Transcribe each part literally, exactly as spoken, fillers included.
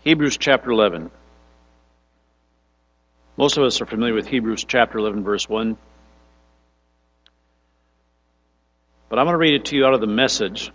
Hebrews chapter eleven. Most of us are familiar with Hebrews chapter eleven, verse one. But I'm going to read it to you out of the Message.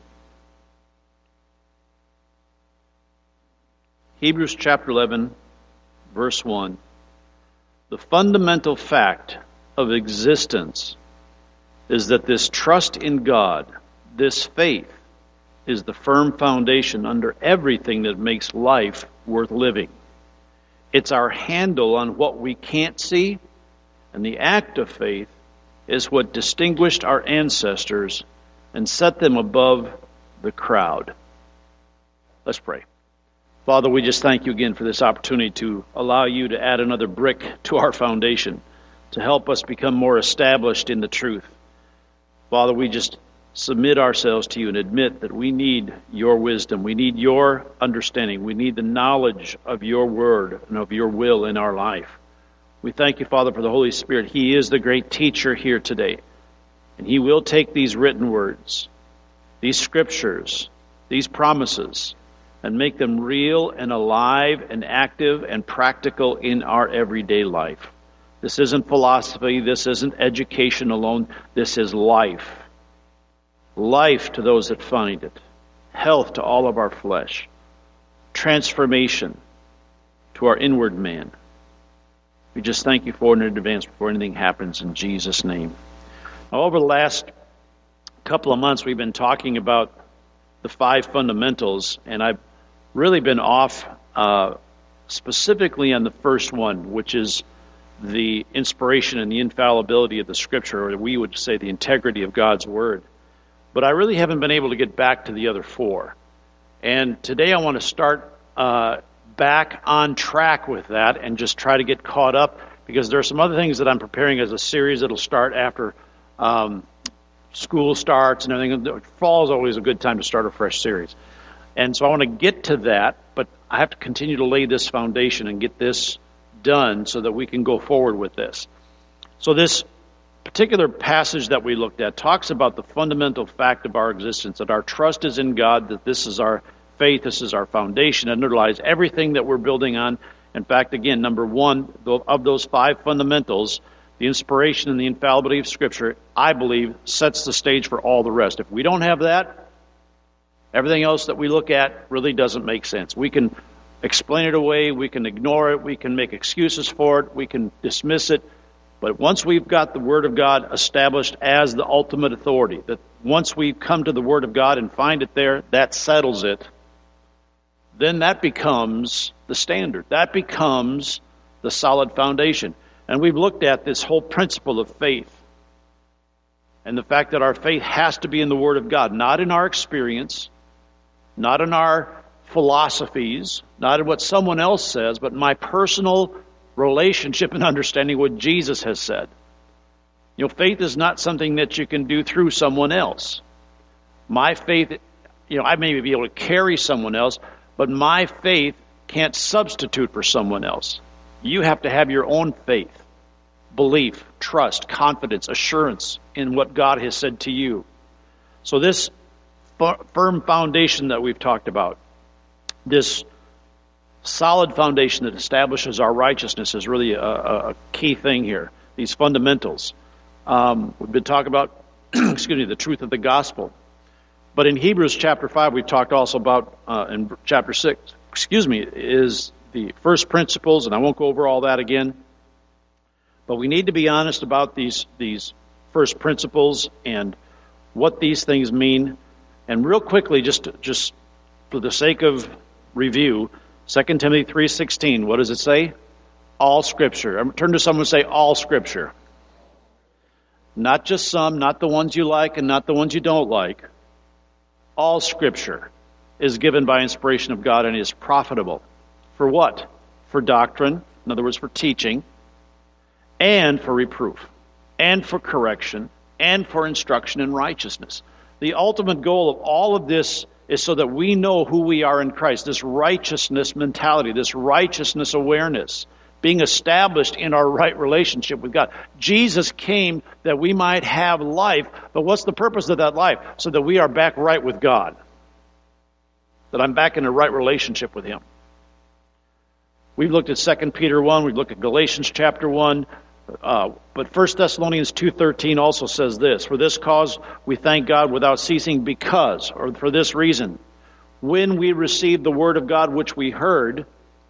Hebrews chapter eleven, verse one. The fundamental fact of existence is that this trust in God, this faith, is the firm foundation under everything that makes life worth living. It's our handle on what we can't see, and the act of faith is what distinguished our ancestors and set them above the crowd. Let's pray. Father, we just thank you again for this opportunity to allow you to add another brick to our foundation, to help us become more established in the truth. Father, we just submit ourselves to you and admit that we need your wisdom. We need your understanding. We need the knowledge of your word and of your will in our life. We thank you, Father, for the Holy Spirit. He is the great teacher here today. And he will take these written words, these scriptures, these promises, and make them real and alive and active and practical in our everyday life. This isn't philosophy. This isn't education alone. This is life. Life to those that find it. Health to all of our flesh. Transformation to our inward man. We just thank you for it in advance before anything happens in Jesus' name. Now, over the last couple of months, we've been talking about the five fundamentals, and I've really been off uh, specifically on the first one, which is the inspiration and the infallibility of the Scripture, or we would say the integrity of God's Word. But I really haven't been able to get back to the other four. And today I want to start uh, back on track with that and just try to get caught up, because there are some other things that I'm preparing as a series that'll start after um, school starts and everything. Fall is always a good time to start a fresh series. And so I want to get to that, but I have to continue to lay this foundation and get this done so that we can go forward with this. So this particular passage that we looked at talks about the fundamental fact of our existence, that our trust is in God, that this is our faith, this is our foundation, and underlies everything that we're building on. In fact, again, number one of those five fundamentals, the inspiration and the infallibility of Scripture, I believe, sets the stage for all the rest. If we don't have that, everything else that we look at really doesn't make sense. We can explain it away, we can ignore it, we can make excuses for it, we can dismiss it. But once we've got the Word of God established as the ultimate authority, that once we come to the Word of God and find it there, that settles it, then that becomes the standard. That becomes the solid foundation. And we've looked at this whole principle of faith and the fact that our faith has to be in the Word of God, not in our experience, not in our philosophies, not in what someone else says, but my personal relationship and understanding what Jesus has said. You know, faith is not something that you can do through someone else. My faith, you know, I may be able to carry someone else, but my faith can't substitute for someone else. You have to have your own faith, belief, trust, confidence, assurance in what God has said to you. So this firm foundation that we've talked about, this solid foundation that establishes our righteousness, is really a, a key thing here. These fundamentals. Um, we've been talking about, excuse me, the truth of the gospel. But in Hebrews chapter five, we've talked also about, uh, in chapter six, excuse me, is the first principles, and I won't go over all that again. But we need to be honest about these, these first principles and what these things mean. And real quickly, just, just for the sake of review, Second Timothy three sixteen, what does it say? All Scripture. Turn to someone and say, all Scripture. Not just some, not the ones you like and not the ones you don't like. All Scripture is given by inspiration of God and is profitable. For what? For doctrine, in other words, for teaching, and for reproof, and for correction, and for instruction in righteousness. The ultimate goal of all of this is so that we know who we are in Christ, this righteousness mentality, this righteousness awareness, being established in our right relationship with God. Jesus came that we might have life, but what's the purpose of that life? So that we are back right with God, that I'm back in a right relationship with Him. We've looked at Second Peter one, we've looked at Galatians chapter one, uh, but First Thessalonians two thirteen also says this, for this cause we thank God without ceasing because, or for this reason, when we received the word of God which we heard,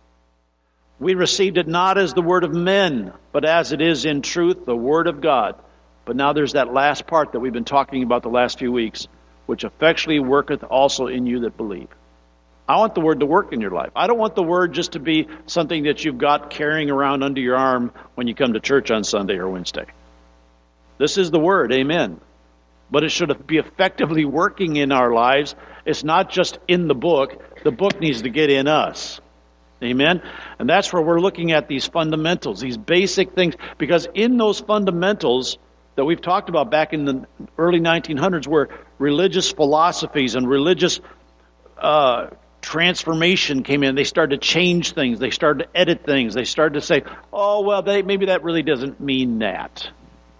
we received it not as the word of men, but as it is in truth, the word of God. But now there's that last part that we've been talking about the last few weeks, which effectually worketh also in you that believe. I want the word to work in your life. I don't want the word just to be something that you've got carrying around under your arm when you come to church on Sunday or Wednesday. This is the word, amen. But it should be effectively working in our lives. It's not just in the book. The book needs to get in us. Amen? And that's where we're looking at these fundamentals, these basic things. Because in those fundamentals that we've talked about back in the early nineteen hundreds, where religious philosophies and religious uh, transformation came in, they started to change things. They started to edit things. They started to say, oh, well, they, maybe that really doesn't mean that.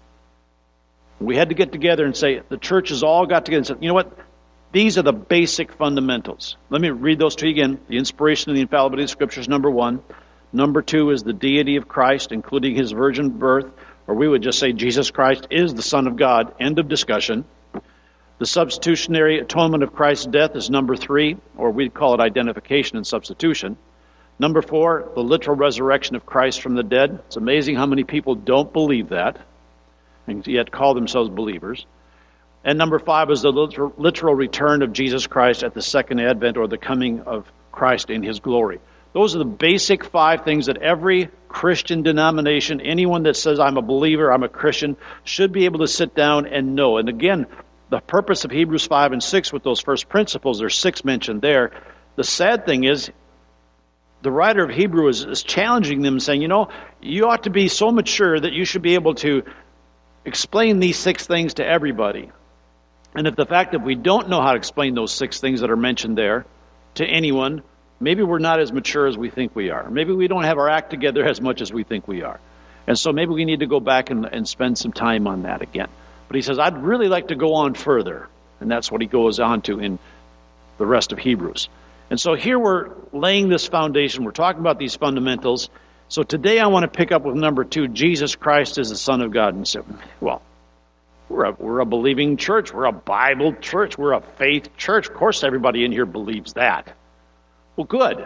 We had to get together and say, the church has all got together and said, you know what? These are the basic fundamentals. Let me read those to you again. The inspiration and the infallibility of the Scriptures, number one. Number two is the deity of Christ, including his virgin birth, or we would just say Jesus Christ is the Son of God. End of discussion. The substitutionary atonement of Christ's death is number three, or we'd call it identification and substitution. Number four, the literal resurrection of Christ from the dead. It's amazing how many people don't believe that, and yet call themselves believers. And number five is the literal return of Jesus Christ at the second advent, or the coming of Christ in his glory. Those are the basic five things that every Christian denomination, anyone that says I'm a believer, I'm a Christian, should be able to sit down and know. And again, the purpose of Hebrews five and six with those first principles, there's six mentioned there. The sad thing is, the writer of Hebrew is, is challenging them, saying, you know, you ought to be so mature that you should be able to explain these six things to everybody. And if the fact that we don't know how to explain those six things that are mentioned there to anyone, maybe we're not as mature as we think we are. Maybe we don't have our act together as much as we think we are. And so maybe we need to go back and, and spend some time on that again. But he says, I'd really like to go on further. And that's what he goes on to in the rest of Hebrews. And so here we're laying this foundation. We're talking about these fundamentals. So today I want to pick up with number two, Jesus Christ is the Son of God. And so, well, We're a, we're a believing church. We're a Bible church. We're a faith church. Of course, everybody in here believes that. Well, good.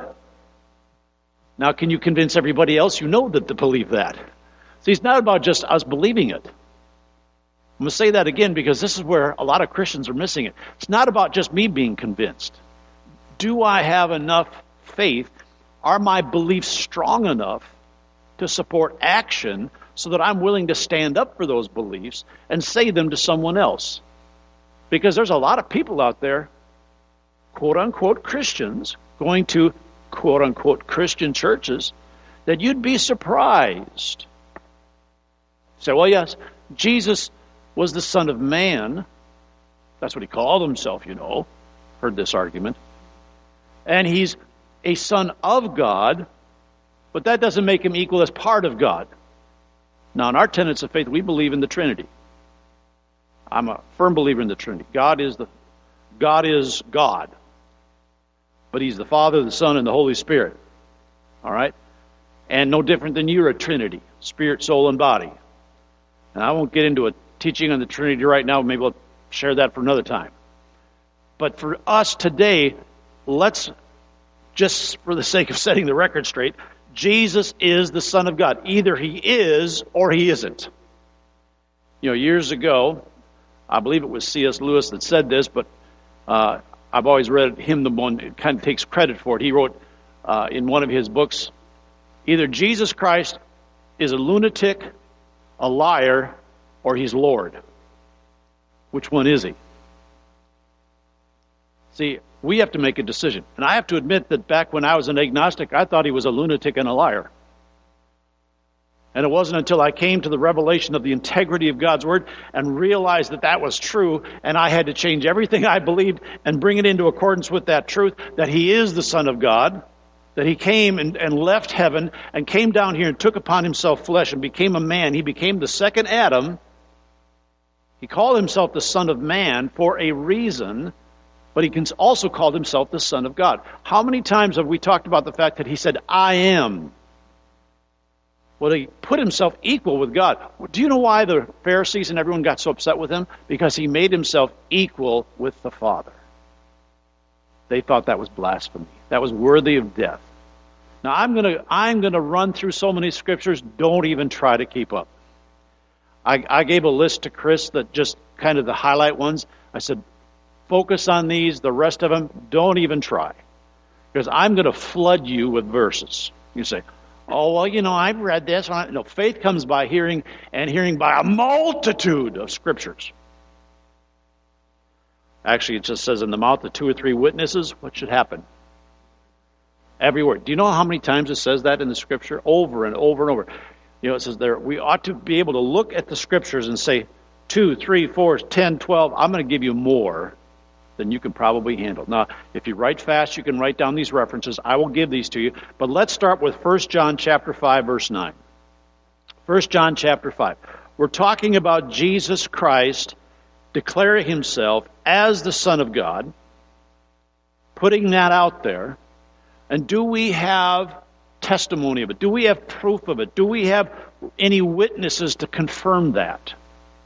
Now, can you convince everybody else you know that to believe that? See, it's not about just us believing it. I'm going to say that again because this is where a lot of Christians are missing it. It's not about just me being convinced. Do I have enough faith? Are my beliefs strong enough to support action so that I'm willing to stand up for those beliefs and say them to someone else? Because there's a lot of people out there, quote-unquote Christians, going to quote-unquote Christian churches, that you'd be surprised. Say, well, yes, Jesus was the Son of Man. That's what he called himself, you know. Heard this argument. And he's a son of God, but that doesn't make him equal as part of God. Now, in our tenets of faith, we believe in the Trinity. I'm a firm believer in the Trinity. God is the God is God. But he's the Father, the Son, and the Holy Spirit. All right? And no different than you're a Trinity, spirit, soul, and body. And I won't get into a teaching on the Trinity right now. Maybe we'll share that for another time. But for us today, let's just, for the sake of setting the record straight, Jesus is the Son of God. Either he is or he isn't. You know, years ago, I believe it was C S Lewis that said this, but uh, I've always read him the one that kind of takes credit for it. He wrote uh, in one of his books, either Jesus Christ is a lunatic, a liar, or he's Lord. Which one is he? See, we have to make a decision. And I have to admit that back when I was an agnostic, I thought he was a lunatic and a liar. And it wasn't until I came to the revelation of the integrity of God's Word and realized that that was true, and I had to change everything I believed and bring it into accordance with that truth, that he is the Son of God, that he came and, and left heaven and came down here and took upon himself flesh and became a man. He became the second Adam. He called himself the Son of Man for a reason, but he can also call himself the Son of God. How many times have we talked about the fact that he said, I am? Well, he put himself equal with God. Do you know why the Pharisees and everyone got so upset with him? Because he made himself equal with the Father. They thought that was blasphemy. That was worthy of death. Now, I'm going to I'm going to run through so many scriptures, don't even try to keep up. I, I gave a list to Chris that just kind of the highlight ones. I said, focus on these. The rest of them, don't even try. Because I'm going to flood you with verses. You say, oh, well, you know, I've read this. No, faith comes by hearing, and hearing by a multitude of scriptures. Actually, it just says in the mouth of two or three witnesses, what should happen? Every word. Do you know how many times it says that in the scripture? Over and over and over. You know, it says there, we ought to be able to look at the scriptures and say, two, three, four, ten, twelve, I'm going to give you more than you can probably handle. Now, if you write fast, you can write down these references. I will give these to you. But let's start with First John chapter five, verse nine. First John chapter five. We're talking about Jesus Christ declaring himself as the Son of God, putting that out there. And do we have testimony of it? Do we have proof of it? Do we have any witnesses to confirm that?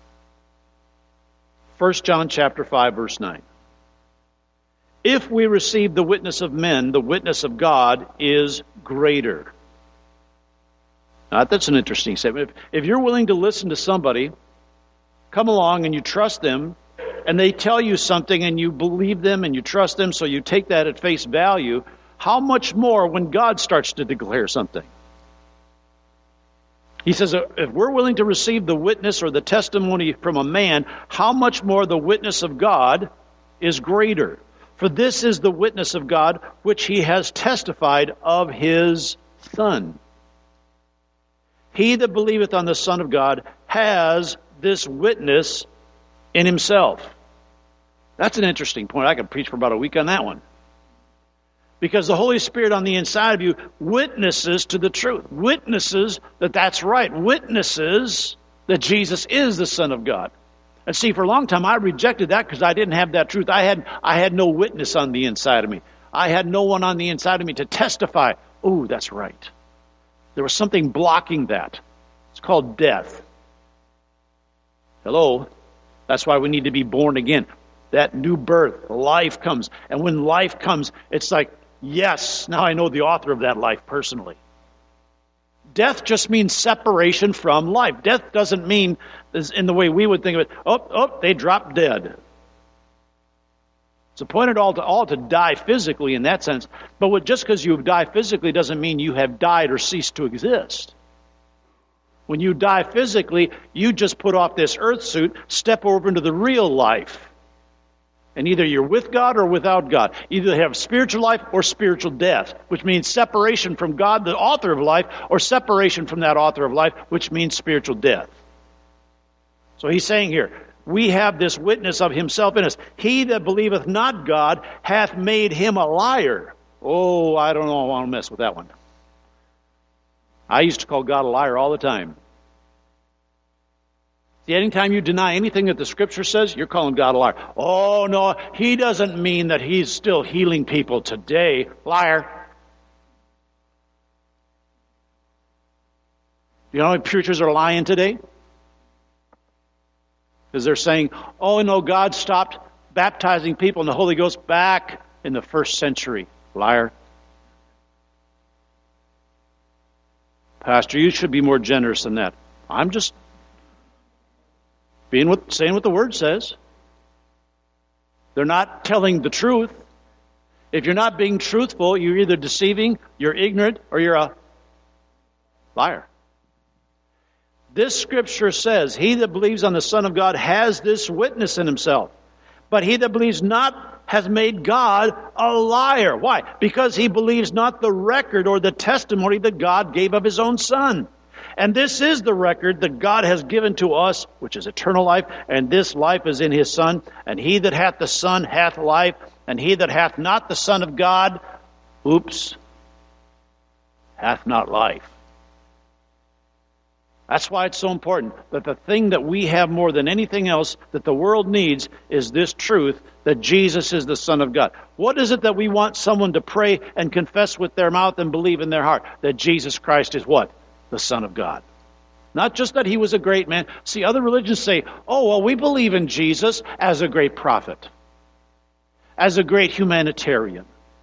First John chapter five, verse nine. If we receive the witness of men, the witness of God is greater. Now, that's an interesting statement. If, if you're willing to listen to somebody, come along and you trust them, and they tell you something and you believe them and you trust them, so you take that at face value, how much more when God starts to declare something? He says, if we're willing to receive the witness or the testimony from a man, how much more the witness of God is greater? For this is the witness of God, which he has testified of his Son. He that believeth on the Son of God has this witness in himself. That's an interesting point. I could preach for about a week on that one. Because the Holy Spirit on the inside of you witnesses to the truth. Witnesses that that's right. Witnesses that Jesus is the Son of God. And see, for a long time I rejected that because I didn't have that truth. I had I had no witness on the inside of me. I had no one on the inside of me to testify. Oh, that's right. There was something blocking that. It's called death. Hello? That's why we need to be born again. That new birth, life comes. And when life comes, it's like, yes, now I know the author of that life personally. Death just means separation from life. Death doesn't mean, in the way we would think of it, oh, oh, they dropped dead. It's appointed all to all to die physically in that sense. But what, just because you die physically doesn't mean you have died or ceased to exist. When you die physically, you just put off this earth suit, step over into the real life. And either you're with God or without God. Either have spiritual life or spiritual death, which means separation from God, the author of life, or separation from that author of life, which means spiritual death. So he's saying here, we have this witness of himself in us. He that believeth not God hath made him a liar. Oh, I don't know, I want to mess with that one. I used to call God a liar all the time. See, anytime you deny anything that the Scripture says, you're calling God a liar. Oh, no, he doesn't mean that he's still healing people today. Liar. You know how many preachers are lying today? Because they're saying, oh, no, God stopped baptizing people in the Holy Ghost back in the first century. Liar. Pastor, you should be more generous than that. I'm just being what, saying what the Word says. They're not telling the truth. If you're not being truthful, you're either deceiving, you're ignorant, or you're a liar. This Scripture says, he that believes on the Son of God has this witness in himself. But he that believes not has made God a liar. Why? Because he believes not the record or the testimony that God gave of his own Son. And this is the record that God has given to us, which is eternal life, and this life is in his Son. And he that hath the Son hath life, and he that hath not the Son of God, oops, hath not life. That's why it's so important that the thing that we have more than anything else that the world needs is this truth that Jesus is the Son of God. What is it that we want someone to pray and confess with their mouth and believe in their heart? That Jesus Christ is what? The Son of God. Not just that he was a great man. See, other religions say, oh, well, we believe in Jesus as a great prophet, as a great humanitarian,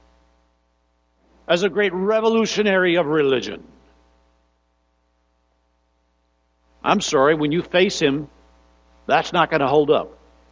as a great revolutionary of religion. I'm sorry, when you face him, that's not going to hold up.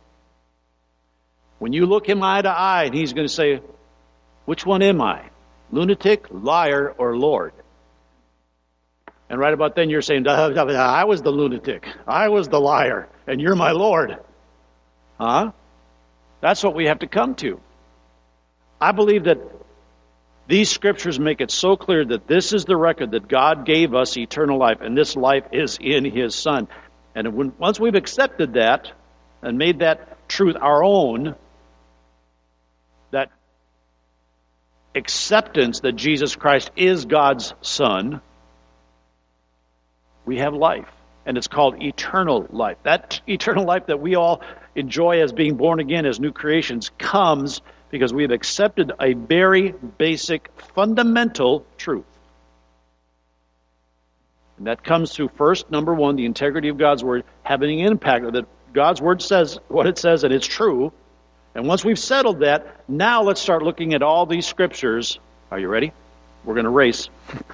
When you look him eye to eye, and he's going to say, which one am I? Lunatic, liar, or Lord? And right about then you're saying, I was the lunatic, I was the liar, and you're my Lord. Huh? That's what we have to come to. I believe that these scriptures make it so clear that this is the record that God gave us eternal life, and this life is in his Son. And when, once we've accepted that and made that truth our own, that acceptance that Jesus Christ is God's Son, we have life. And it's called eternal life. That eternal life that we all enjoy as being born again, as new creations, comes because we have accepted a very basic, fundamental truth. And that comes through, first, number one, the integrity of God's Word, having an impact that God's Word says what it says, and it's true. And once we've settled that, now let's start looking at all these scriptures. Are you ready? We're going to race.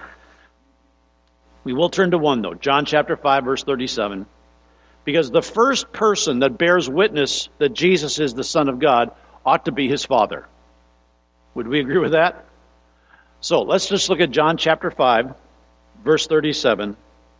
We will turn to one, though. John chapter five, verse thirty-seven. Because the first person that bears witness that Jesus is the Son of God ought to be his Father. Would we agree with that? So let's just look at John chapter five, verse thirty-seven.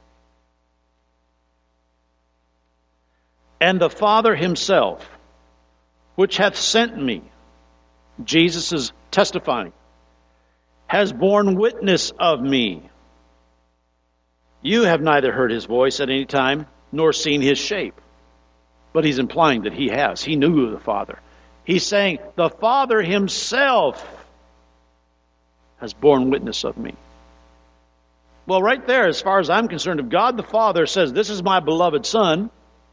And the Father himself, which hath sent me, Jesus is testifying, has borne witness of me. You have neither heard his voice at any time, nor seen his shape. But he's implying that he has. He knew the Father. He's saying, the Father himself has borne witness of me. Well, right there, as far as I'm concerned, if God the Father says, this is my beloved Son,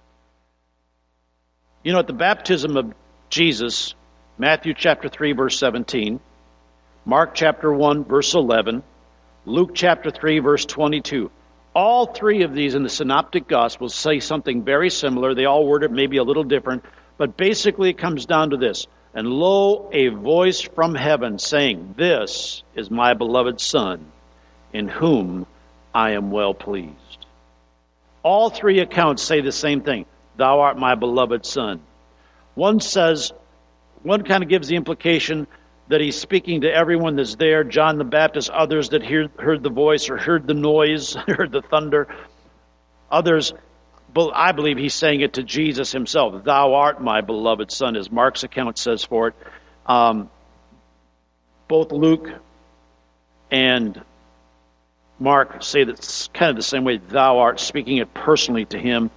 you know, at the baptism of Jesus, Matthew chapter three, verse seventeen, Mark chapter one, verse eleven, Luke chapter three, verse twenty-two, all three of these in the Synoptic Gospels say something very similar. They all word it maybe a little different, but basically it comes down to this. And lo, a voice from heaven saying, this is my beloved Son, in whom I am well pleased. All three accounts say the same thing. Thou art my beloved Son. One says, one kind of gives the implication that he's speaking to everyone that's there, John the Baptist, others that hear, heard the voice or heard the noise, heard the thunder. Others, I believe he's saying it to Jesus himself. Thou art my beloved Son, as Mark's account says for it. Um, both Luke and Mark say that it's kind of the same way. Thou art, speaking it personally to him.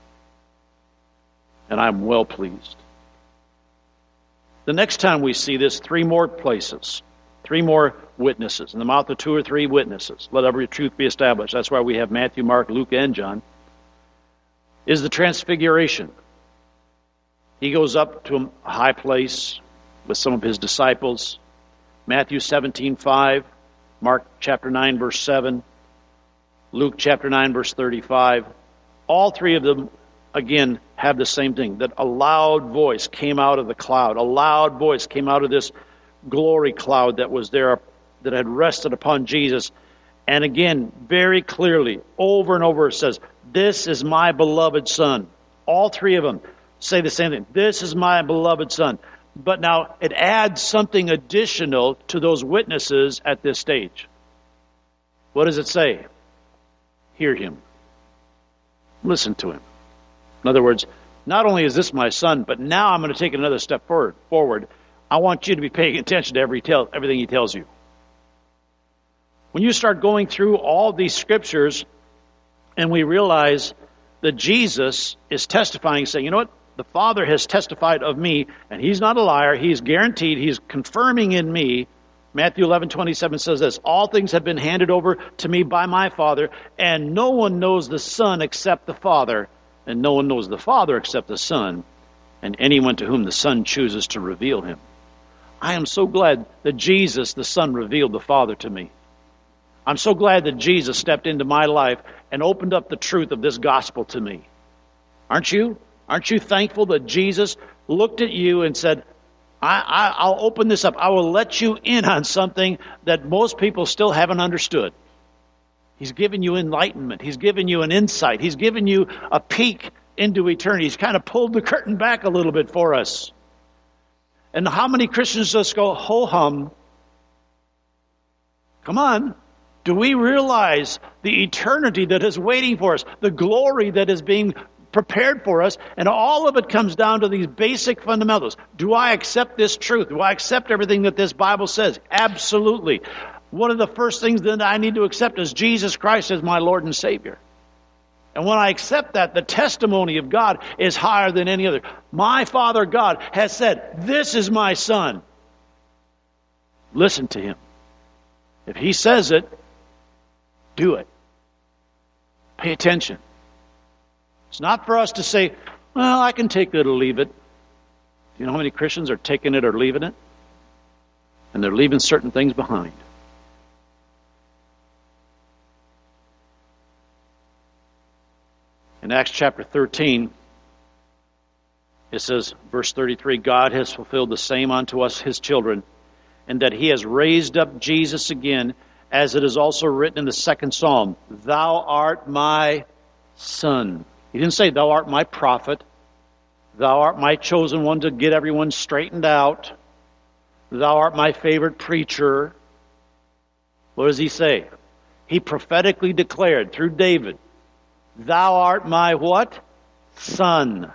And I'm well pleased. The next time we see this, three more places, three more witnesses. In the mouth of two or three witnesses, let every truth be established. That's why we have Matthew, Mark, Luke, and John. Is the transfiguration. He goes up to a high place with some of his disciples. Matthew seventeen five, Mark chapter nine, verse seven, Luke chapter nine, verse thirty-five. All three of them, again, have the same thing, that a loud voice came out of the cloud. A loud voice came out of this glory cloud that was there, that had rested upon Jesus. And again, very clearly, over and over it says, this is my beloved Son. All three of them say the same thing. This is my beloved Son. But now it adds something additional to those witnesses at this stage. What does it say? Hear him. Listen to him. In other words, not only is this my Son, but now I'm going to take another step forward. Forward. I want you to be paying attention to every tell, everything he tells you. When you start going through all these scriptures, and we realize that Jesus is testifying, saying, you know what? The Father has testified of me, and he's not a liar. He's guaranteed, he's confirming in me Matthew eleven twenty-seven says this, all things have been handed over to me by my Father, and no one knows the Son except the Father, and no one knows the Father except the Son, and anyone to whom the Son chooses to reveal him. I am so glad that Jesus, the Son, revealed the Father to me. I'm so glad that Jesus stepped into my life and opened up the truth of this gospel to me. Aren't you? Aren't you thankful that Jesus looked at you and said, I, I, I'll open this up. I will let you in on something that most people still haven't understood. He's given you enlightenment. He's given you an insight. He's given you a peek into eternity. He's kind of pulled the curtain back a little bit for us. And how many Christians just go, ho-hum? Come on. Do we realize the eternity that is waiting for us? The glory that is being prepared for us? And all of it comes down to these basic fundamentals. Do I accept this truth? Do I accept everything that this Bible says? Absolutely. One of the first things that I need to accept is Jesus Christ as my Lord and Savior. And when I accept that, the testimony of God is higher than any other. My Father God has said, this is my Son. Listen to Him. If He says it, do it. Pay attention. It's not for us to say, well, I can take it or leave it. Do you know how many Christians are taking it or leaving it? And they're leaving certain things behind. In Acts chapter thirteen, it says, verse thirty-three, God has fulfilled the same unto us, His children, and that He has raised up Jesus again, as it is also written in the second psalm, Thou art my Son. He didn't say, Thou art my prophet. Thou art my chosen one to get everyone straightened out. Thou art my favorite preacher. What does He say? He prophetically declared through David, Thou art my what? Son.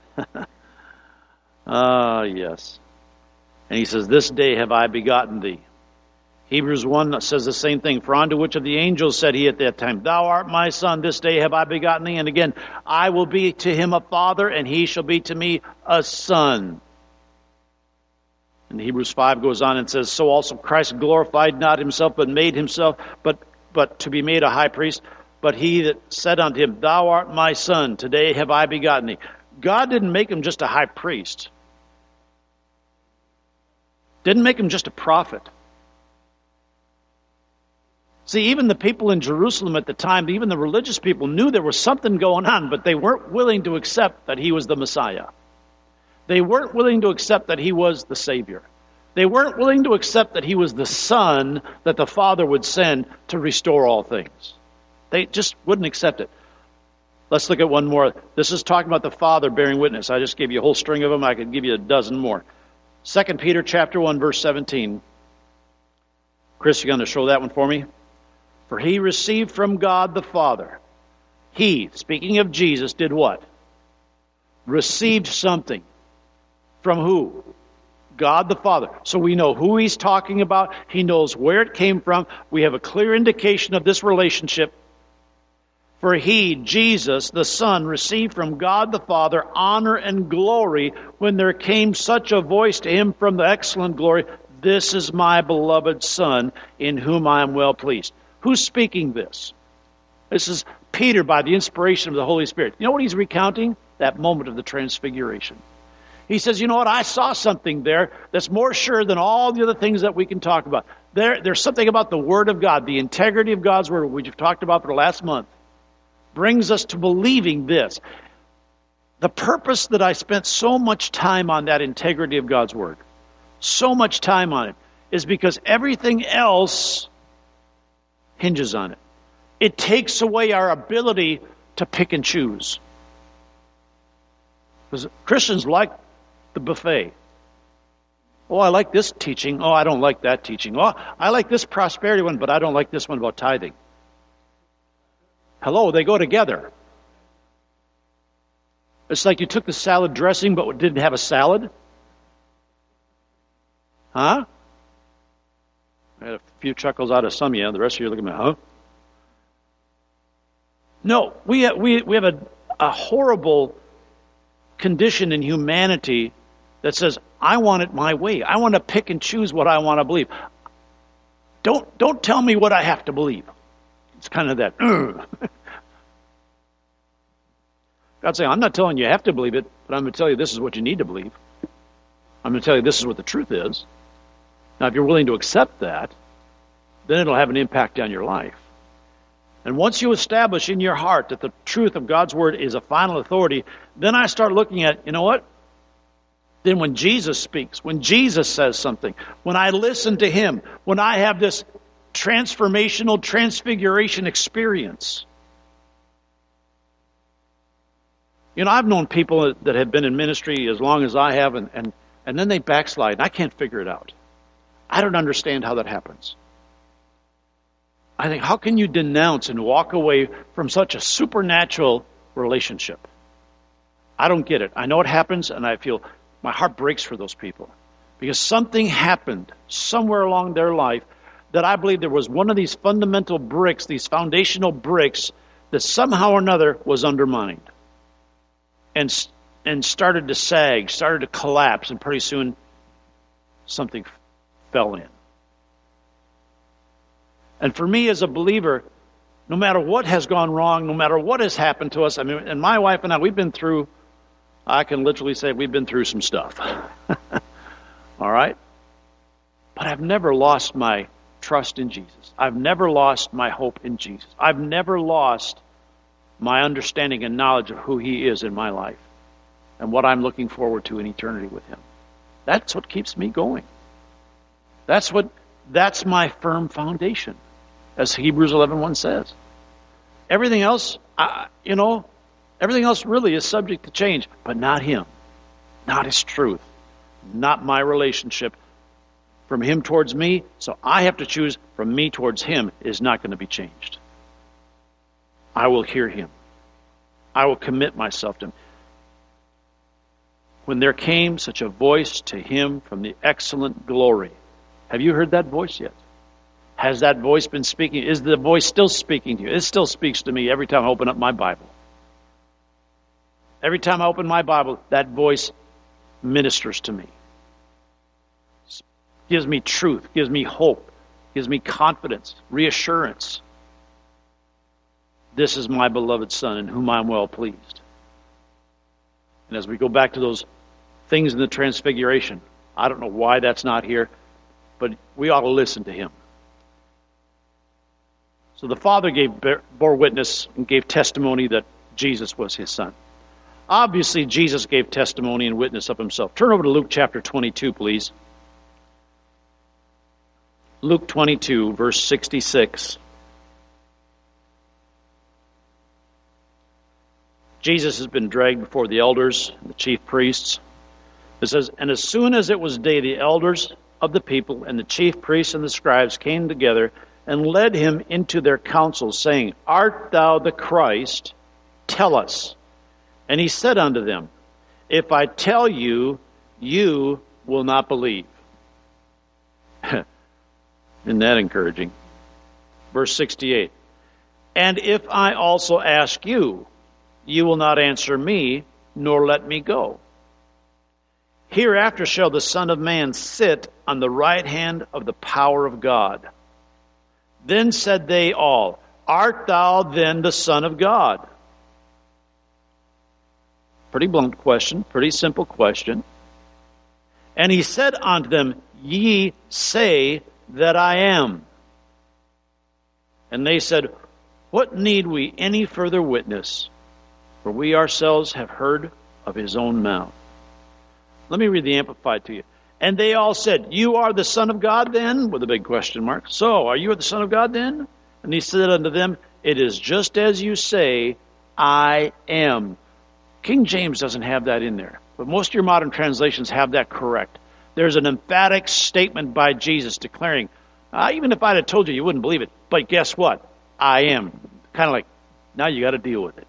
Ah, yes. And He says, This day have I begotten thee. Hebrews one says the same thing. For unto which of the angels said He at that time, Thou art my Son, this day have I begotten thee. And again, I will be to him a father, and he shall be to me a son. And Hebrews five goes on and says, So also Christ glorified not Himself, but made Himself, but, but to be made a high priest. But He that said unto Him, Thou art my Son, today have I begotten thee. God didn't make Him just a high priest. Didn't make Him just a prophet. See, even the people in Jerusalem at the time, even the religious people knew there was something going on, but they weren't willing to accept that He was the Messiah. They weren't willing to accept that He was the Savior. They weren't willing to accept that He was the Son that the Father would send to restore all things. They just wouldn't accept it. Let's look at one more. This is talking about the Father bearing witness. I just gave you a whole string of them. I could give you a dozen more. Second Peter chapter one, verse seventeen. Chris, you going to show that one for me? For He received from God the Father. He, speaking of Jesus, did what? Received something. From who? God the Father. So we know who He's talking about. He knows where it came from. We have a clear indication of this relationship. For He, Jesus, the Son, received from God the Father honor and glory when there came such a voice to Him from the excellent glory, This is my beloved Son, in whom I am well pleased. Who's speaking this? This is Peter by the inspiration of the Holy Spirit. You know what he's recounting? That moment of the transfiguration. He says, you know what, I saw something there that's more sure than all the other things that we can talk about. There, there's something about the Word of God, the integrity of God's Word, which we've talked about for the last month, brings us to believing this. The purpose that I spent so much time on that integrity of God's Word, so much time on it, is because everything else hinges on it. It takes away our ability to pick and choose. Because Christians like the buffet. Oh, I like this teaching. Oh, I don't like that teaching. Oh, I like this prosperity one, but I don't like this one about tithing. Hello, they go together. It's like you took the salad dressing but didn't have a salad. Huh? I had a few chuckles out of some of you. The rest of you are looking at me, huh? No, we have, we, we have a, a horrible condition in humanity that says, I want it my way. I want to pick and choose what I want to believe. Don't, don't tell me what I have to believe. It's kind of that. God's saying, I'm not telling you you have to believe it, but I'm going to tell you this is what you need to believe. I'm going to tell you this is what the truth is. Now, if you're willing to accept that, then it'll have an impact on your life. And once you establish in your heart that the truth of God's Word is a final authority, then I start looking at, you know what? Then when Jesus speaks, when Jesus says something, when I listen to Him, when I have this transformational transfiguration experience. You know, I've known people that have been in ministry as long as I have, and, and, and then they backslide, and I can't figure it out. I don't understand how that happens. I think, how can you denounce and walk away from such a supernatural relationship? I don't get it. I know it happens, and I feel my heart breaks for those people. Because something happened somewhere along their life that I believe there was one of these fundamental bricks, these foundational bricks, that somehow or another was undermined. And, and started to sag, started to collapse, and pretty soon something fell in. And for me as a believer, no matter what has gone wrong, no matter what has happened to us, I mean, and my wife and I, we've been through, I can literally say we've been through some stuff. All right? But I've never lost my trust in Jesus. I've never lost my hope in Jesus. I've never lost my understanding and knowledge of who He is in my life and what I'm looking forward to in eternity with Him. That's what keeps me going. That's what, that's my firm foundation, as Hebrews eleven one says. Everything else, I, you know, everything else really is subject to change, but not Him, not His truth, not my relationship from Him towards me. So I have to choose from me towards Him is not going to be changed. I will hear Him. I will commit myself to Him. When there came such a voice to him from the excellent glory. Have you heard that voice yet? Has that voice been speaking? Is the voice still speaking to you? It still speaks to me every time I open up my Bible. Every time I open my Bible, that voice ministers to me. Gives me truth, gives me hope, gives me confidence, reassurance. This is my beloved Son in whom I am well pleased. And as we go back to those things in the Transfiguration, I don't know why that's not here, but we ought to listen to Him. So the Father gave bore witness and gave testimony that Jesus was His Son. Obviously, Jesus gave testimony and witness of Himself. Turn over to Luke chapter twenty-two, please. Luke twenty-two, verse sixty-six. Jesus has been dragged before the elders and the chief priests. It says, and as soon as it was day, the elders of the people and the chief priests and the scribes came together and led Him into their council, saying, Art thou the Christ? Tell us. And He said unto them, If I tell you, you will not believe. Isn't that encouraging? Verse sixty-eight. And if I also ask you, you will not answer me, nor let me go. Hereafter shall the Son of Man sit on the right hand of the power of God. Then said they all, Art thou then the Son of God? Pretty blunt question, pretty simple question. And He said unto them, Ye say that I am. And they said, What need we any further witness? For we ourselves have heard of His own mouth. Let me read the Amplified to you. And they all said, You are the Son of God then? With a big question mark. So, are you the Son of God then? And He said unto them, It is just as you say, I am. King James doesn't have that in there. But most of your modern translations have that correct. There's an emphatic statement by Jesus declaring, uh, even if I'd have told you, you wouldn't believe it. But guess what? I am. Kind of like, now you got to deal with it.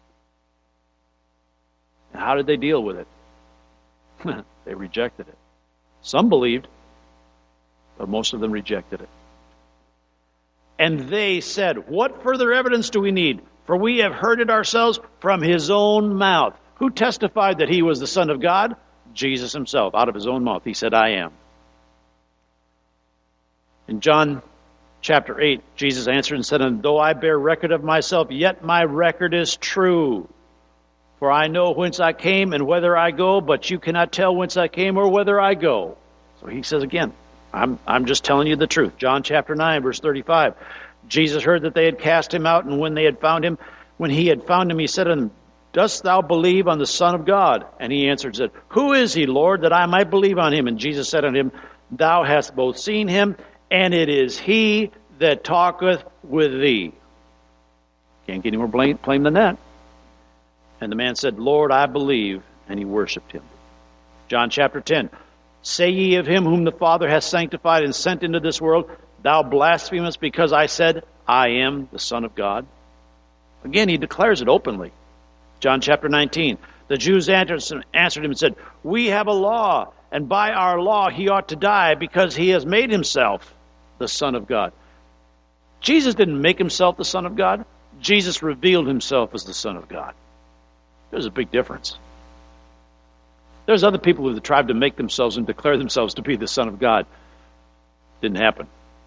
How did they deal with it? They rejected it. Some believed, but most of them rejected it. And they said, What further evidence do we need? For we have heard it ourselves from His own mouth. Who testified that He was the Son of God? Jesus Himself, out of His own mouth. He said, I am. In John chapter eight, Jesus answered and said, "And though I bear record of myself, yet my record is true. For I know whence I came and whither I go, but you cannot tell whence I came or whither I go." So he says again, I'm, I'm just telling you the truth. John chapter nine, verse thirty-five. Jesus heard that they had cast him out, and when they had found him, when he had found him, he said unto them, "Dost thou believe on the Son of God?" And he answered and said, "Who is he, Lord, that I might believe on him?" And Jesus said unto him, "Thou hast both seen him, and it is he that talketh with thee." Can't get any more blame, plain than that. And the man said, "Lord, I believe," and he worshipped him. John chapter ten. "Say ye of him whom the Father hath sanctified and sent into this world, Thou blasphemest, because I said, I am the Son of God?" Again, he declares it openly. John chapter nineteen. The Jews answered him and said, "We have a law, and by our law he ought to die, because he has made himself the Son of God." Jesus didn't make himself the Son of God. Jesus revealed himself as the Son of God. There's a big difference. There's other people who have tried to make themselves and declare themselves to be the Son of God. Didn't happen.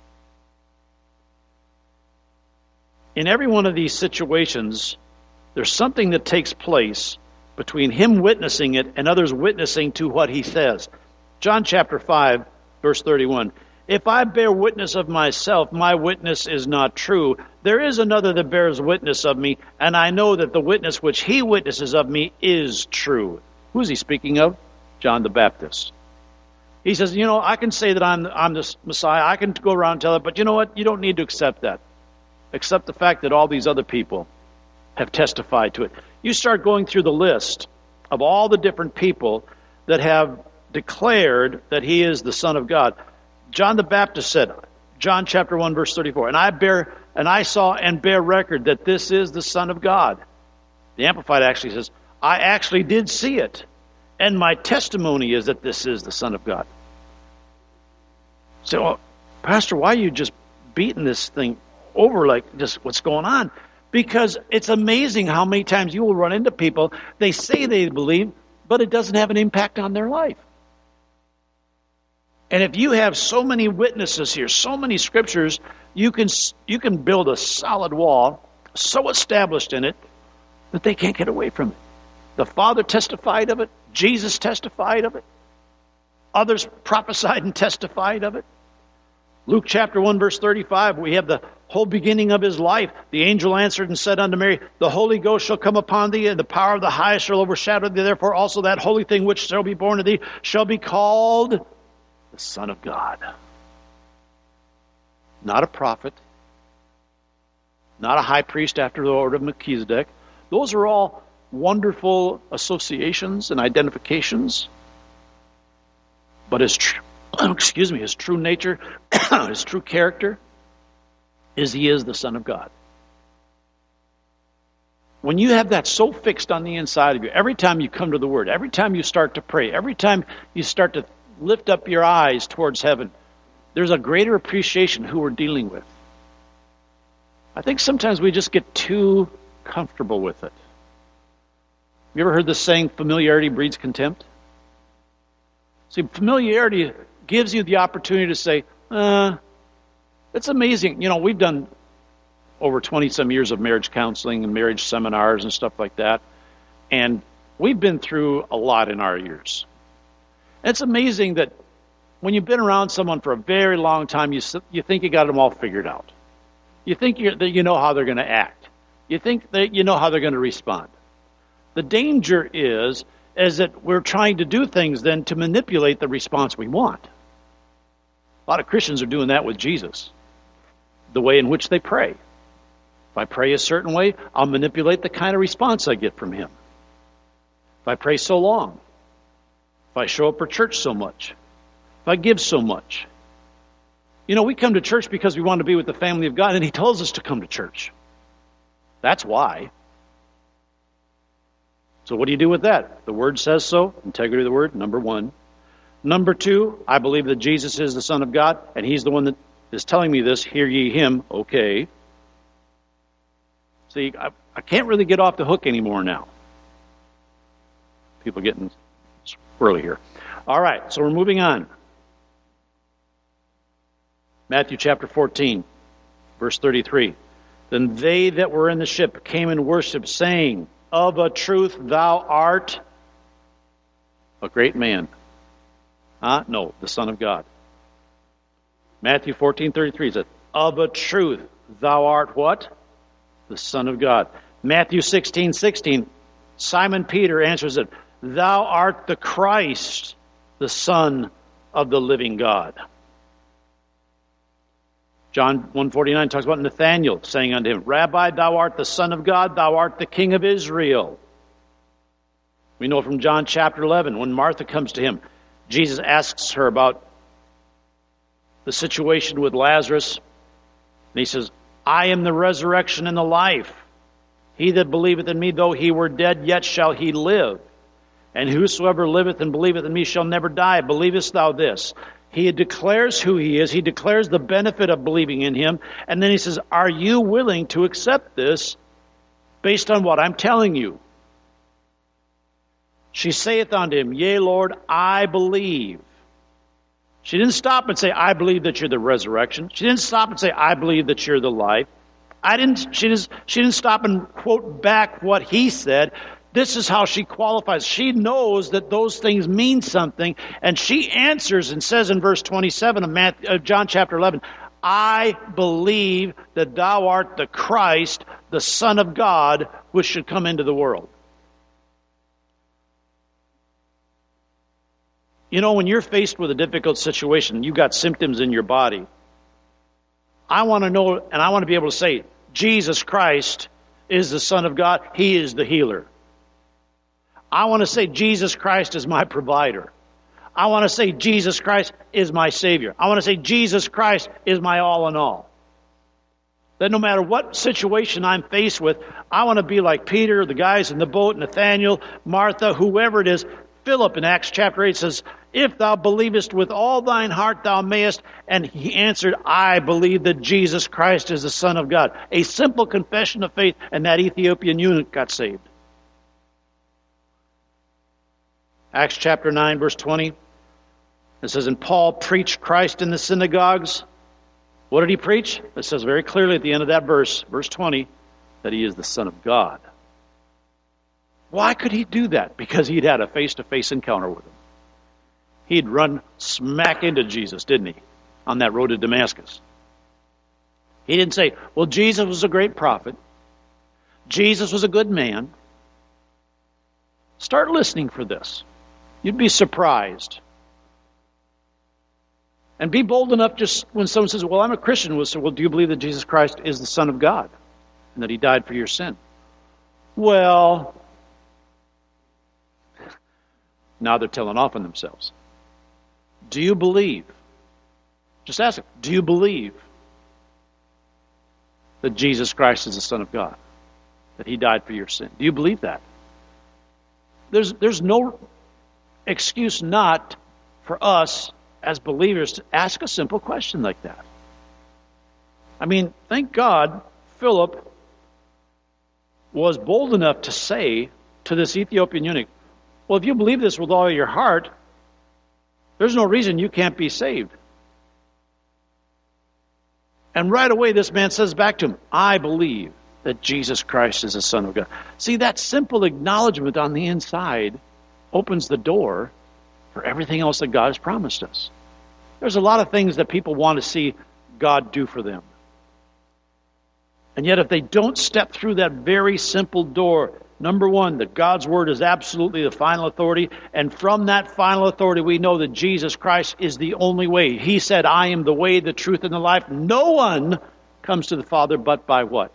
In every one of these situations, there's something that takes place between him witnessing it and others witnessing to what he says. John chapter five, verse thirty-one. "If I bear witness of myself, my witness is not true. There is another that bears witness of me, and I know that the witness which he witnesses of me is true." Who is he speaking of? John the Baptist. He says, you know, I can say that I'm, I'm the Messiah. I can go around and tell it, but you know what? You don't need to accept that. Accept the fact that all these other people have testified to it. You start going through the list of all the different people that have declared that he is the Son of God. John the Baptist said, John chapter one, verse thirty-four, and I bear, and I saw and bear record that this is the Son of God. The Amplified actually says, I actually did see it, and my testimony is that this is the Son of God. So, well, Pastor, why are you just beating this thing over like just what's going on? Because it's amazing how many times you will run into people, they say they believe, but it doesn't have an impact on their life. And if you have so many witnesses here, so many scriptures, you can you can build a solid wall so established in it that they can't get away from it. The Father testified of it. Jesus testified of it. Others prophesied and testified of it. Luke chapter one, verse thirty-five, we have the whole beginning of his life. The angel answered and said unto Mary, the Holy Ghost shall come upon thee, and the power of the highest shall overshadow thee. Therefore also that holy thing which shall be born of thee shall be called the Son of God. Not a prophet. Not a high priest after the order of Melchizedek. Those are all wonderful associations and identifications. But his true, excuse me, his true nature, his true character is he is the Son of God. When you have that so fixed on the inside of you, every time you come to the Word, every time you start to pray, every time you start to lift up your eyes towards heaven, there's a greater appreciation who we're dealing with. I think sometimes we just get too comfortable with it. You ever heard the saying, familiarity breeds contempt? See, familiarity gives you the opportunity to say, uh, it's amazing. You know, we've done over twenty-some years of marriage counseling and marriage seminars and stuff like that. And we've been through a lot in our years. It's amazing that when you've been around someone for a very long time, you you think you got them all figured out. You think you're, that you know how they're going to act. You think that you know how they're going to respond. The danger is, is that we're trying to do things then to manipulate the response we want. A lot of Christians are doing that with Jesus. The way in which they pray. If I pray a certain way, I'll manipulate the kind of response I get from him. If I pray so long. If I show up for church so much. If I give so much. You know, we come to church because we want to be with the family of God, and he tells us to come to church. That's why. So what do you do with that? The Word says so. Integrity of the Word, number one. Number two, I believe that Jesus is the Son of God, and he's the one that is telling me this. Hear ye him. Okay. See, I, I can't really get off the hook anymore now. People are getting squirrely here. All right, so we're moving on. Matthew chapter fourteen. Verse thirty-three. Then they that were in the ship came and worshipped, saying, Of a truth thou art a great man. Huh? No, the Son of God. Matthew fourteen thirty-three said, Of a truth thou art what? The Son of God. Matthew sixteen sixteen, Simon Peter answers it, Thou art the Christ, the Son of the living God. John one forty-nine talks about Nathanael saying unto him, Rabbi, thou art the Son of God, thou art the King of Israel. We know from John chapter eleven, when Martha comes to him, Jesus asks her about the situation with Lazarus. And he says, I am the resurrection and the life. He that believeth in me, though he were dead, yet shall he live. And whosoever liveth and believeth in me shall never die. Believest thou this? He declares who he is. He declares the benefit of believing in him. And then he says, are you willing to accept this based on what I'm telling you? She saith unto him, Yea, Lord, I believe. She didn't stop and say, I believe that you're the resurrection. She didn't stop and say, I believe that you're the life. I didn't, she didn't, she didn't stop and quote back what he said. This is how she qualifies. She knows that those things mean something, and she answers and says in verse twenty-seven of Matthew, uh, John chapter eleven, I believe that thou art the Christ, the Son of God, which should come into the world. You know, when you're faced with a difficult situation, you've got symptoms in your body. I want to know, and I want to be able to say, Jesus Christ is the Son of God. He is the healer. I want to say Jesus Christ is my provider. I want to say Jesus Christ is my Savior. I want to say Jesus Christ is my all in all. That no matter what situation I'm faced with, I want to be like Peter, the guys in the boat, Nathanael, Martha, whoever it is. Philip in Acts chapter eight says, If thou believest with all thine heart thou mayest. And he answered, I believe that Jesus Christ is the Son of God. A simple confession of faith, and that Ethiopian eunuch got saved. Acts chapter nine, verse twenty. It says, And Paul preached Christ in the synagogues. What did he preach? It says very clearly at the end of that verse, verse twenty, that he is the Son of God. Why could he do that? Because he'd had a face-to-face encounter with him. He'd run smack into Jesus, didn't he, on that road to Damascus. He didn't say, well, Jesus was a great prophet. Jesus was a good man. Start listening for this. You'd be surprised. And be bold enough just when someone says, well, I'm a Christian, we'll say, well, do you believe that Jesus Christ is the Son of God and that he died for your sin? Well, now they're telling off on themselves. Do you believe? Just ask them, do you believe that Jesus Christ is the Son of God? That he died for your sin? Do you believe that? There's, there's no excuse not for us as believers to ask a simple question like that. I mean, thank God Philip was bold enough to say to this Ethiopian eunuch, well, if you believe this with all your heart, there's no reason you can't be saved. And right away this man says back to him, I believe that Jesus Christ is the Son of God. See, that simple acknowledgement on the inside opens the door for everything else that God has promised us. There's a lot of things that people want to see God do for them. And yet if they don't step through that very simple door, number one, that God's Word is absolutely the final authority, and from that final authority we know that Jesus Christ is the only way. He said, I am the way, the truth, and the life. No one comes to the Father but by what?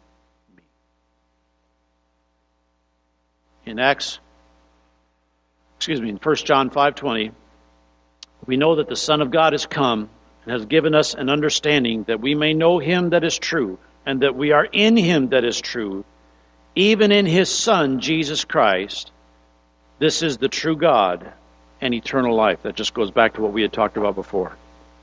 In Acts, excuse me, in First John five twenty, we know that the Son of God has come and has given us an understanding that we may know him that is true, and that we are in him that is true, even in his Son, Jesus Christ. This is the true God and eternal life. That just goes back to what we had talked about before.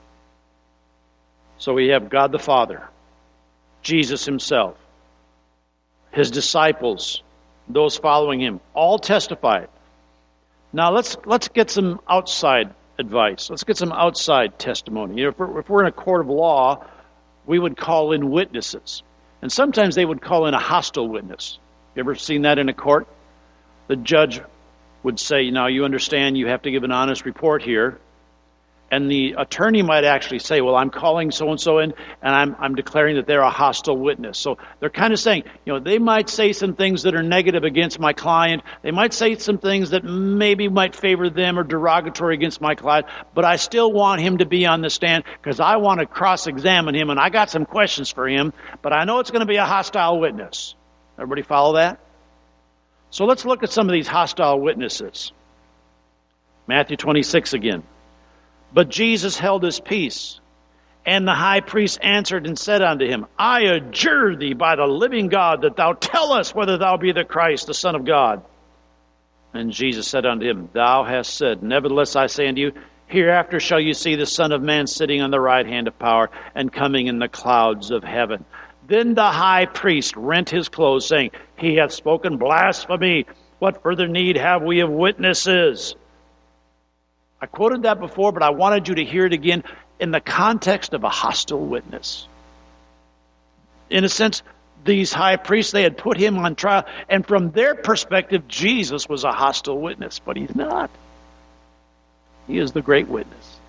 So we have God the Father, Jesus himself, his disciples, those following him, all testified. Now let's let's get some outside advice. Let's get some outside testimony. You know, if we're, if we're in a court of law, we would call in witnesses. And sometimes they would call in a hostile witness. You ever seen that in a court? The judge would say, now you understand you have to give an honest report here. And the attorney might actually say, well, I'm calling so-and-so in, and I'm, I'm declaring that they're a hostile witness. So they're kind of saying, you know, they might say some things that are negative against my client. They might say some things that maybe might favor them or derogatory against my client, but I still want him to be on the stand because I want to cross-examine him, and I got some questions for him, but I know it's going to be a hostile witness. Everybody follow that? So let's look at some of these hostile witnesses. Matthew twenty-six again. But Jesus held his peace, and the high priest answered and said unto him, I adjure thee by the living God that thou tell us whether thou be the Christ, the Son of God. And Jesus said unto him, Thou hast said, Nevertheless I say unto you, hereafter shall you see the Son of Man sitting on the right hand of power, and coming in the clouds of heaven. Then the high priest rent his clothes, saying, He hath spoken blasphemy. What further need have we of witnesses? I quoted that before, but I wanted you to hear it again in the context of a hostile witness. In a sense, these high priests, they had put him on trial, and from their perspective, Jesus was a hostile witness, but he's not. He is the great witness.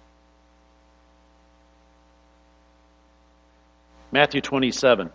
Matthew twenty-seven.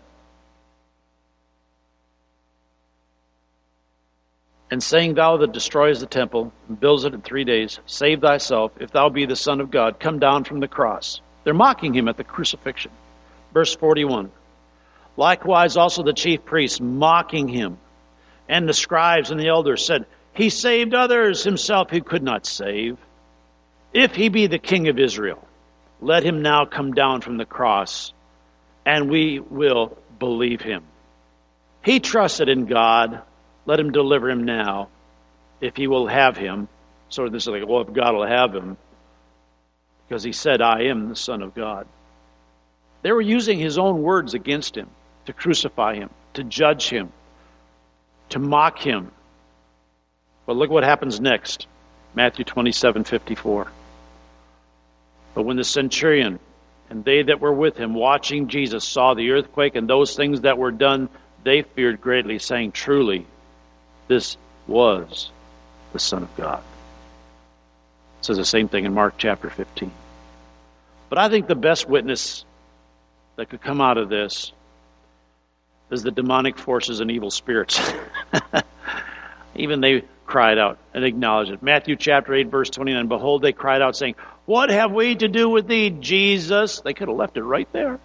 And saying, Thou that destroyest the temple, and builds it in three days, save thyself, if thou be the Son of God, come down from the cross. They're mocking him at the crucifixion. Verse forty-one. Likewise also the chief priests, mocking him, and the scribes and the elders said, He saved others, himself he could not save. If he be the King of Israel, let him now come down from the cross, and we will believe him. He trusted in God. Let him deliver him now, if he will have him. So this is like, well, if God will have him, because he said, I am the Son of God. They were using his own words against him, to crucify him, to judge him, to mock him. But look what happens next. Matthew twenty-seven fifty-four. But when the centurion and they that were with him watching Jesus saw the earthquake and those things that were done, they feared greatly, saying, Truly, this was the Son of God. It says the same thing in Mark chapter fifteen. But I think the best witness that could come out of this is the demonic forces and evil spirits. Even they cried out and acknowledged it. Matthew chapter eight, verse twenty-nine. Behold, they cried out, saying, What have we to do with thee, Jesus? They could have left it right there.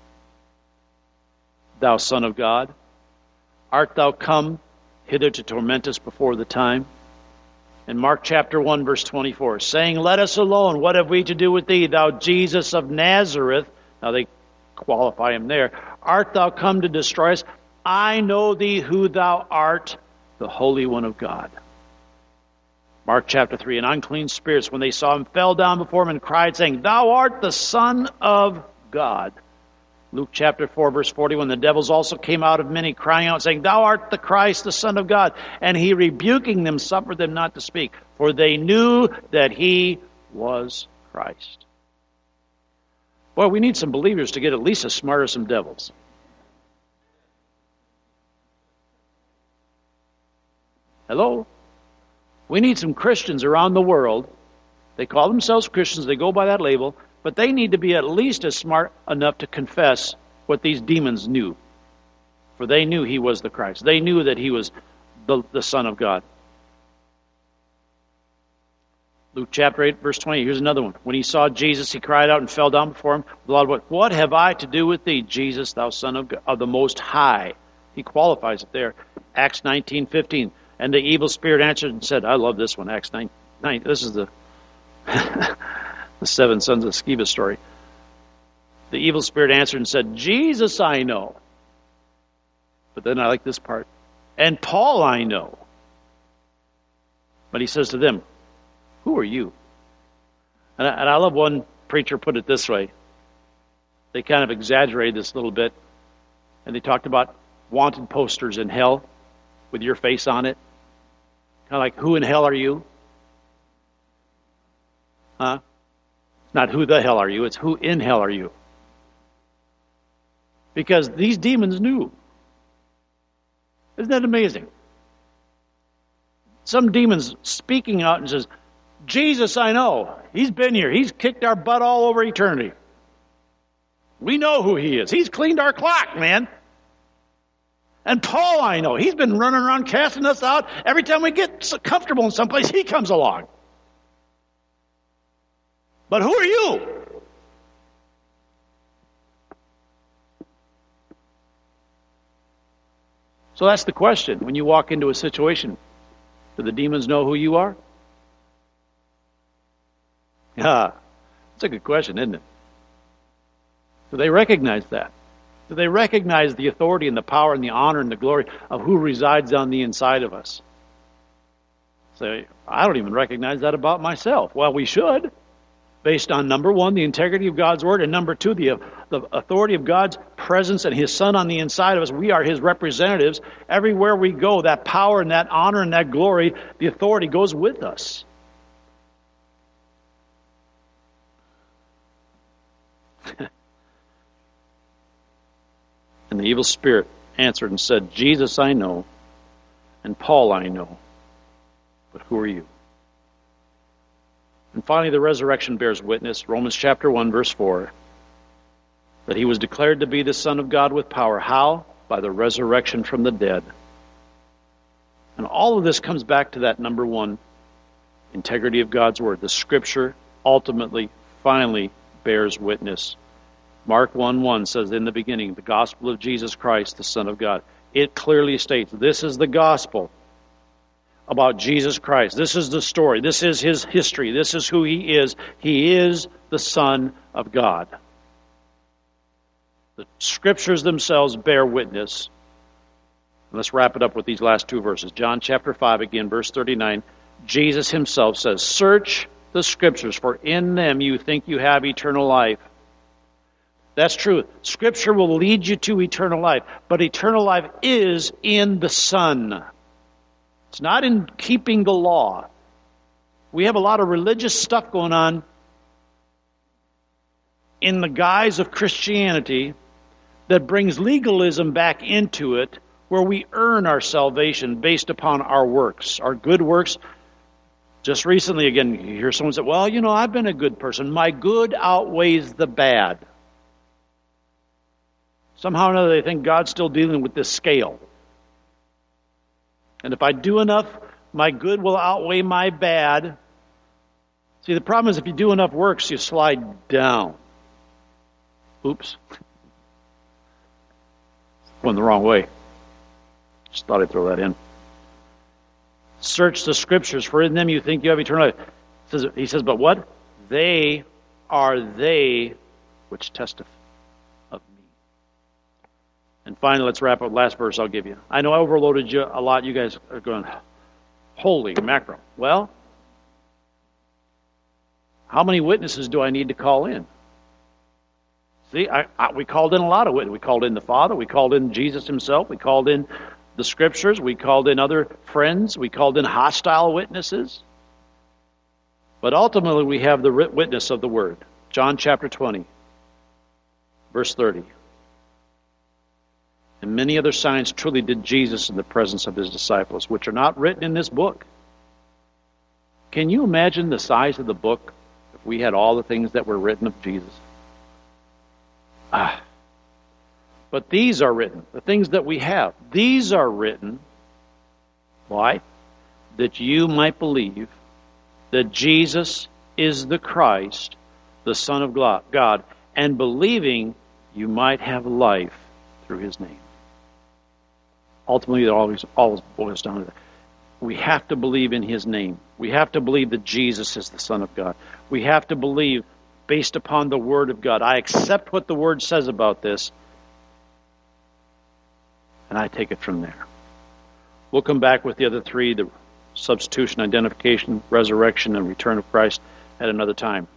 Thou Son of God, art thou come hither to torment us before the time? In Mark chapter one, verse twenty-four, saying, Let us alone, what have we to do with thee, thou Jesus of Nazareth? Now they qualify him there. Art thou come to destroy us? I know thee who thou art, the Holy One of God. Mark chapter three, and unclean spirits, when they saw him, fell down before him and cried, saying, Thou art the Son of God. Luke chapter four, verse forty-one, the devils also came out of many, crying out, saying, Thou art the Christ, the Son of God. And he, rebuking them, suffered them not to speak, for they knew that he was Christ. Boy, we need some believers to get at least as smart as some devils. Hello? We need some Christians around the world. They call themselves Christians, they go by that label, but they need to be at least as smart enough to confess what these demons knew. For they knew he was the Christ. They knew that he was the, the Son of God. Luke chapter eight, verse twenty. Here's another one. When he saw Jesus, he cried out and fell down before him with a loud voice. What have I to do with thee, Jesus, thou Son of, God, of the Most High? He qualifies it there. Acts nineteen fifteen. And the evil spirit answered and said, I love this one, Acts nine. nine this is the, the seven sons of Sceva story. The evil spirit answered and said, Jesus I know. But then I like this part. And Paul I know. But he says to them, who are you? And I, and I love one preacher put it this way. They kind of exaggerated this a little bit. And they talked about wanted posters in hell with your face on it. Kind of like, who in hell are you? Huh? Not who the hell are you, it's who in hell are you? Because these demons knew. Isn't that amazing? Some demons speaking out and says, Jesus, I know. He's been here. He's kicked our butt all over eternity. We know who he is. He's cleaned our clock, man. And Paul, I know. He's been running around casting us out. Every time we get comfortable in someplace, he comes along. But who are you? So that's the question. When you walk into a situation, do the demons know who you are? Yeah, that's a good question, isn't it? Do they recognize that? Do they recognize the authority and the power and the honor and the glory of who resides on the inside of us? Say, I don't even recognize that about myself. Well, we should, based on, number one, the integrity of God's Word, and number two, the, the authority of God's presence and His Son on the inside of us. We are His representatives. Everywhere we go, that power and that honor and that glory, the authority goes with us. And the evil spirit answered and said, Jesus I know, and Paul I know, but who are you? And finally, the resurrection bears witness, Romans chapter one, verse four, that he was declared to be the Son of God with power. How? By the resurrection from the dead. And all of this comes back to that number one, integrity of God's Word. The Scripture ultimately, finally bears witness. Mark one one says, in the beginning, the gospel of Jesus Christ, the Son of God. It clearly states, this is the gospel about Jesus Christ. This is the story. This is His history. This is who He is. He is the Son of God. The Scriptures themselves bear witness. Let's wrap it up with these last two verses. John chapter five, again, verse thirty-nine. Jesus Himself says, search the Scriptures, for in them you think you have eternal life. That's true. Scripture will lead you to eternal life. But eternal life is in the Son. It's not in keeping the law. We have a lot of religious stuff going on in the guise of Christianity that brings legalism back into it, where we earn our salvation based upon our works, our good works. Just recently, again, you hear someone say, well, you know, I've been a good person. My good outweighs the bad. Somehow or another, they think God's still dealing with this scale. And if I do enough, my good will outweigh my bad. See, the problem is if you do enough works, you slide down. Oops. Going the wrong way. Just thought I'd throw that in. Search the Scriptures, for in them you think you have eternal life. He says, he says, but what? They are they which testify. And finally, let's wrap up. Last verse I'll give you. I know I overloaded you a lot. You guys are going, holy mackerel. Well, how many witnesses do I need to call in? See, I, I, we called in a lot of witnesses. We called in the Father. We called in Jesus Himself. We called in the Scriptures. We called in other friends. We called in hostile witnesses. But ultimately, we have the witness of the Word. John chapter twenty, verse thirty. And many other signs truly did Jesus in the presence of His disciples, which are not written in this book. Can you imagine the size of the book if we had all the things that were written of Jesus? Ah. But these are written, the things that we have. These are written. Why? That you might believe that Jesus is the Christ, the Son of God, and believing you might have life through His name. Ultimately, it always, always boils down to that. We have to believe in His name. We have to believe that Jesus is the Son of God. We have to believe based upon the Word of God. I accept what the Word says about this, and I take it from there. We'll come back with the other three, the substitution, identification, resurrection, and return of Christ at another time.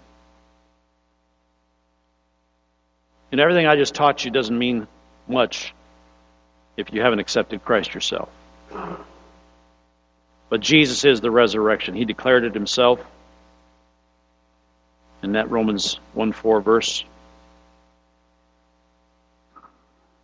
And everything I just taught you doesn't mean much if you haven't accepted Christ yourself. But Jesus is the resurrection. He declared it Himself in that Romans one four verse.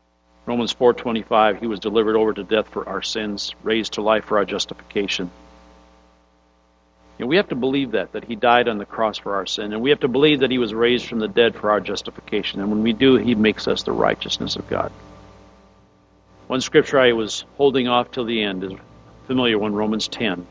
Romans four twenty-five, he was delivered over to death for our sins, raised to life for our justification. And we have to believe that, that he died on the cross for our sin. And we have to believe that he was raised from the dead for our justification. And when we do, he makes us the righteousness of God. One scripture I was holding off till the end is a familiar one, Romans ten.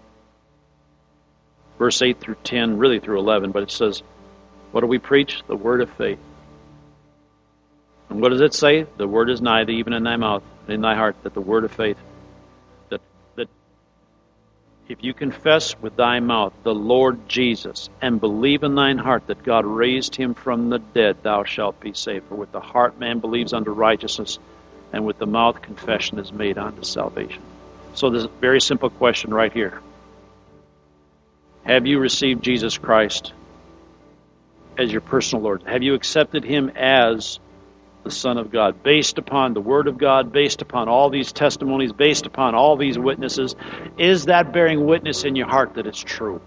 Verse eight through ten, really through eleven, but it says, what do we preach? The word of faith. And what does it say? The word is nigh thee, even in thy mouth, and in thy heart, that the word of faith, that that if you confess with thy mouth the Lord Jesus, and believe in thine heart that God raised him from the dead, thou shalt be saved. For with the heart man believes unto righteousness, and with the mouth confession is made unto salvation. So there's a very simple question right here. Have you received Jesus Christ as your personal Lord? Have you accepted him as the Son of God, based upon the Word of God, based upon all these testimonies, based upon all these witnesses? Is that bearing witness in your heart that it's true?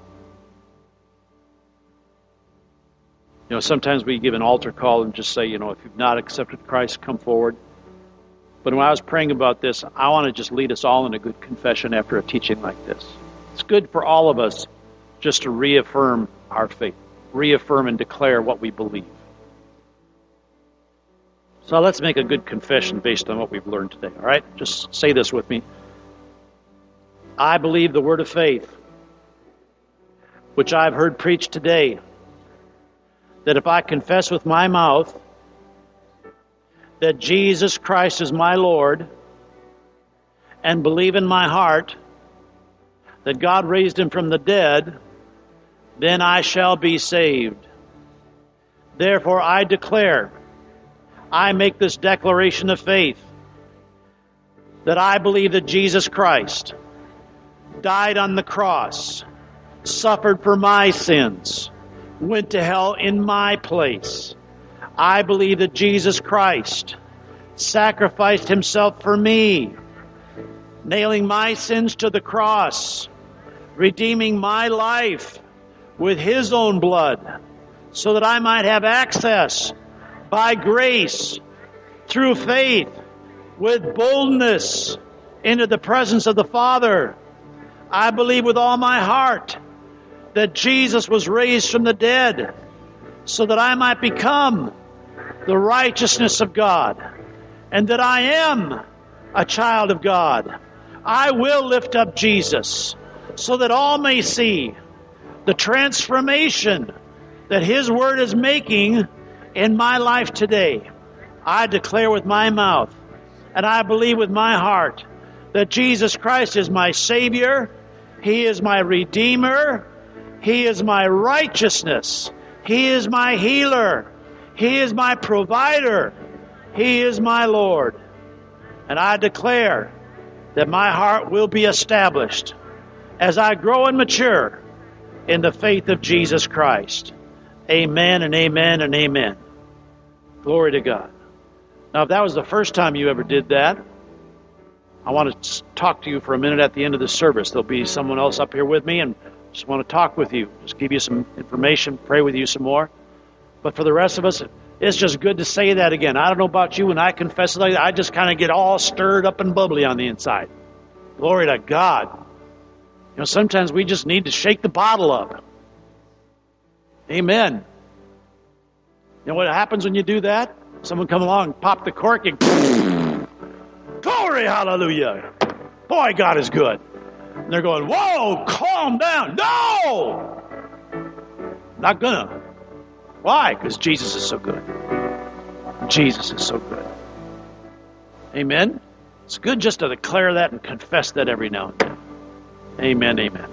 You know, sometimes we give an altar call and just say, you know, if you've not accepted Christ, come forward. But when I was praying about this, I want to just lead us all in a good confession after a teaching like this. It's good for all of us just to reaffirm our faith, reaffirm and declare what we believe. So let's make a good confession based on what we've learned today, all right? Just say this with me. I believe the word of faith, which I've heard preached today, that if I confess with my mouth that Jesus Christ is my Lord, and believe in my heart that God raised him from the dead, then I shall be saved. Therefore I declare, I make this declaration of faith, that I believe that Jesus Christ died on the cross, suffered for my sins, went to hell in my place. I believe that Jesus Christ sacrificed himself for me, nailing my sins to the cross, redeeming my life with his own blood, so that I might have access by grace, through faith, with boldness, into the presence of the Father. I believe with all my heart that Jesus was raised from the dead, so that I might become the righteousness of God, and that I am a child of God. I will lift up Jesus, so that all may see the transformation that his word is making in my life today. I declare with my mouth, and I believe with my heart, that Jesus Christ is my Savior, he is my Redeemer, he is my righteousness, he is my healer, he is my provider, he is my Lord. And I declare that my heart will be established as I grow and mature in the faith of Jesus Christ. Amen and amen and amen. Glory to God. Now, if that was the first time you ever did that, I want to talk to you for a minute at the end of the service. There'll be someone else up here with me, and just want to talk with you, just give you some information, pray with you some more. But for the rest of us, it's just good to say that again. I don't know about you, when I confess it like that, I just kind of get all stirred up and bubbly on the inside. Glory to God. You know, sometimes we just need to shake the bottle up. Amen. You know what happens when you do that? Someone come along, pop the cork, and glory, hallelujah. Boy, God is good. And they're going, whoa, calm down. No! Not gonna. Why? Because Jesus is so good. Jesus is so good. Amen? It's good just to declare that and confess that every now and then. Amen, amen.